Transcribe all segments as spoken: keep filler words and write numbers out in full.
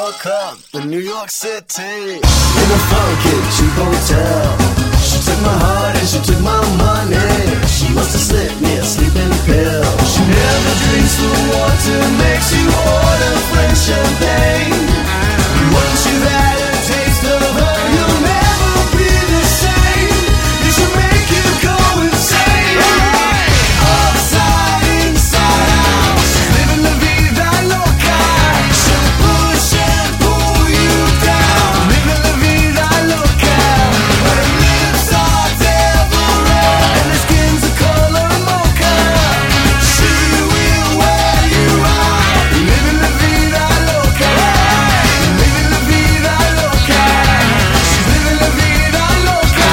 York up in New York City, in a funky cheap hotel. She took my heart and she took my money. She must have slipped me a sleeping pill. She never drinks the water, makes you order French champagne. Once you've had a taste of her, you'll never be the same. You should make you go insane. Upside, inside out, she's living la vida loca. She'll push and pull you down, living la vida loca. Her lips are devil red and her skin's the color mocha. She will wear you out, living la vida loca. Living la vida loca. She's living la vida loca.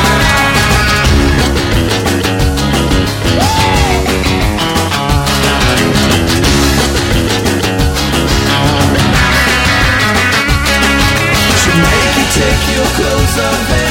She'll make you take your clothes off